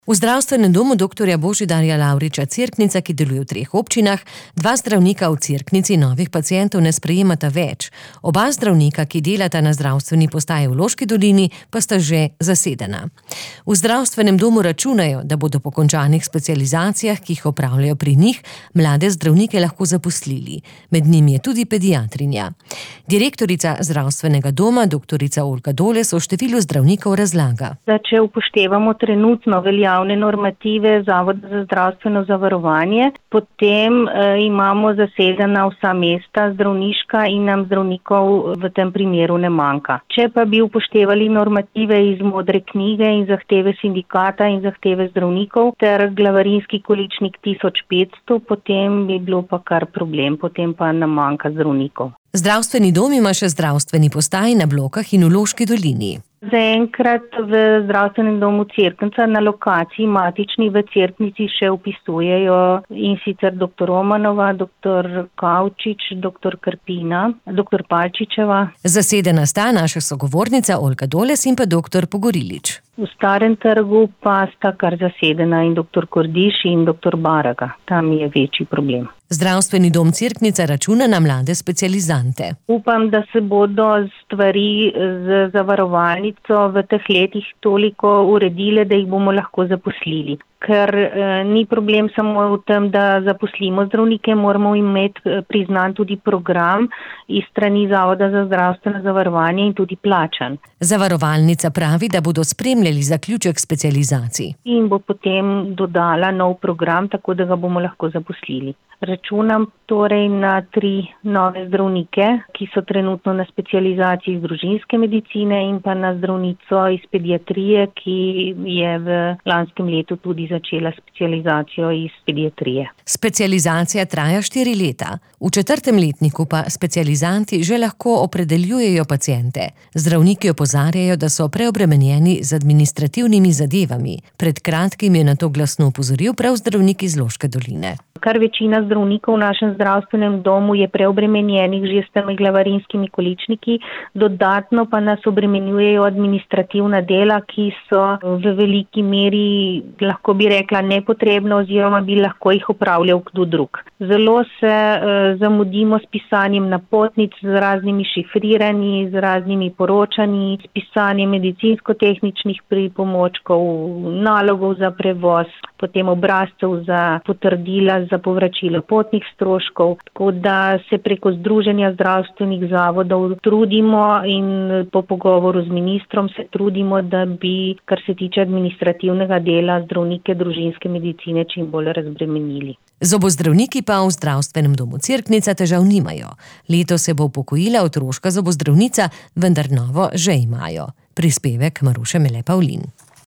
V zdravstvenem domu dr. Božidarja Lavriča Cerknica, ki deluje v 3 občinah, 2 zdravnika v Cerknici novih pacientov ne sprejemata več. Oba zdravnika, ki delata na zdravstveni postaji v Loški dolini, pa sta že zasedena. V zdravstvenem domu računajo, da bodo po končanih specializacijah, ki jih opravljajo pri njih, mlade zdravnike lahko zaposlili. Med njimi je tudi pediatrinja. Direktorica zdravstvenega doma, dr. Olga Doles, o številu zdravnikov razlaga. Če upoštevamo trenutno veljavne normative Zavoda za zdravstveno zavarovanje, potem imamo zasedena vsa mesta zdravniška in nam zdravnikov v tem primeru ne manjka. Če pa bi upoštevali normative iz modre knjige in zahteve sindikata in zahteve zdravnikov ter glavarinski količnik 1500, potem bi bilo pa kar problem, potem pa nam manjka zdravnikov. Zdravstveni dom ima še zdravstveni postaji na Blokah in v Loški dolini. Zaenkrat v zdravstvenem domu Cerknica na lokaciji matični v Cerknici še vpisujejo in sicer dr. Romanova, dr. Kavčič, dr. Krpina, dr. Palčičeva. Zasedena sta naša sogovornica Olga Doles in pa dr. Pogorilič. V Starem trgu pa sta kar zasedena in dr. Kordiš in dr. Baraga. Tam je večji problem. Zdravstveni dom Cerknica računa na mlade specializante. Upam, da se bodo stvari z zavarovalnico v teh letih toliko uredile, da jih bomo lahko zaposlili. Ker ni problem samo v tem, da zaposlimo zdravnike, moramo imeti priznan tudi program iz strani Zavoda za zdravstveno zavarovanje in tudi plačan. Zavarovalnica pravi, da bodo spremljali zaključek specializacij. In bo potem dodala nov program, tako da ga bomo lahko zaposlili. Računam torej na 3 nove zdravnike, ki so trenutno na specializaciji iz družinske medicine in pa na zdravnico iz pediatrije, ki je v lanskem letu tudi začela specializacijo iz pediatrije. Specializacija traja 4 leta. V 4. letniku pa specializanti že lahko opredeljujejo paciente. Zdravniki opozarjajo, da so preobremenjeni z administrativnimi zadevami. Pred kratkim je na to glasno opozoril prav zdravnik iz Loške doline. Kar večina zdravnikov v našem zdravstvenem domu je preobremenjenih že s temi glavarinskimi količniki, dodatno pa nas obremenjujejo administrativna dela, ki so v veliki meri, lahko bi rekla, nepotrebna oziroma bi lahko jih opravljal kdo drug. Zelo se zamudimo s pisanjem napotnic, z raznimi šifriranji, z raznimi poročanji, s pisanjem medicinsko-tehničnih pripomočkov, nalogov za prevoz, potem obrazcev za potrdila za povračilo potnih stroškov, tako da se preko Združenja zdravstvenih zavodov trudimo in po pogovoru z ministrom se trudimo, da bi, kar se tiče administrativnega dela, zdravnike družinske medicine čim bolj razbremenili. Zobozdravniki pa v zdravstvenem domu Cerknica težav nimajo. Letos se bo upokojila otroška zobozdravnica, vendar novo že imajo. Prispevek Maruše Mele Pavlin.